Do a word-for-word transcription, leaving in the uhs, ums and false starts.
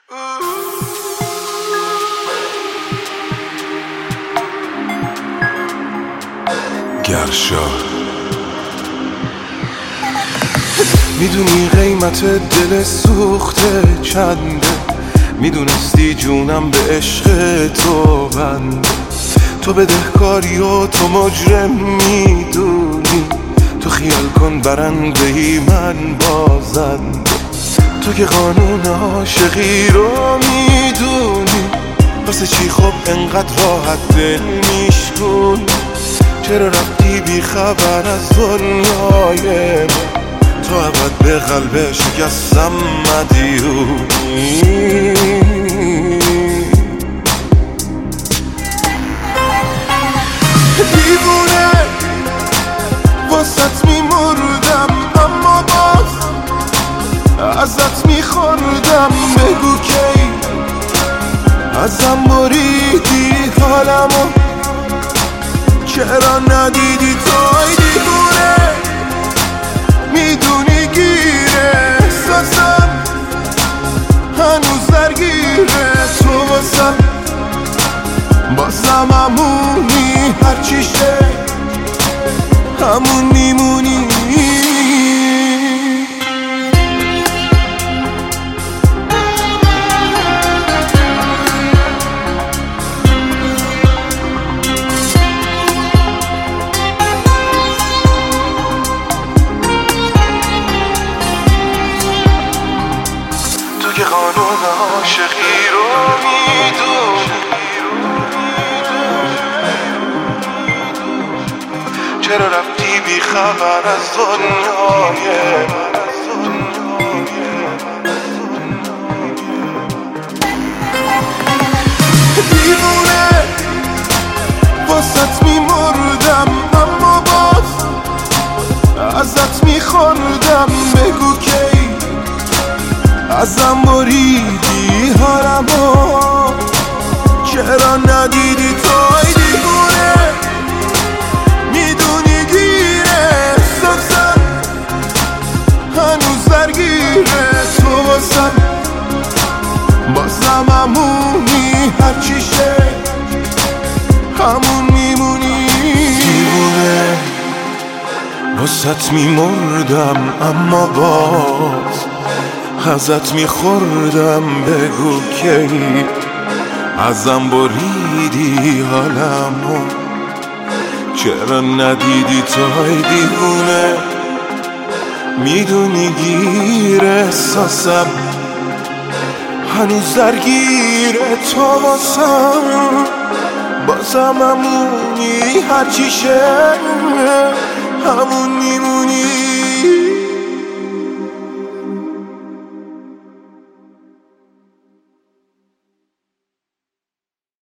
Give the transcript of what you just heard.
گرشا میدونی قیمت دل سوخته چنده، میدونستی جونم به عشق تو بنده. تو بدهکاری و تو مجرم میدونی، تو خیال کن برنده ای من بازنده. تو که قانون عاشقی رو میدونی، واسه چی خب انقدر راحت دل میشکن؟ چرا رفتی بی خبر از دنیای من؟ تو ابد به قلب شکستم مدیونی. دیوونه واسط میمردم، اما باز ازت میخوردم. بگو کی ازم بریدی حالمو، چرا ندیدی توی؟ دیوونه میدونی گیره احساسم هنوز درگیره. تو واسم بازم همونی، هرچی شه همون میمونی. تو که قانون عاشقی رو میدونی، چرا رفتی بی خبر از دنیای من؟ دیوونه واسط میمردم، اما باز ازت میخوردم. بگو کی ازم بریدی حالمو، چرا ندیدی توی؟ دیوونه میدونی گیره احساسم هنوز درگیره. تو واسم بازم همونی، هرچی شه همون میمونی. دیوونه واسط میمردم، اما باز ازت میخوردم. بگو کی ازم بریدی حالمو، چرا ندیدی توی؟ دیوونه میدونی گیر احساسم هنوز درگیره. تو واسم بازم همونی، هرچی شه همون میمونی.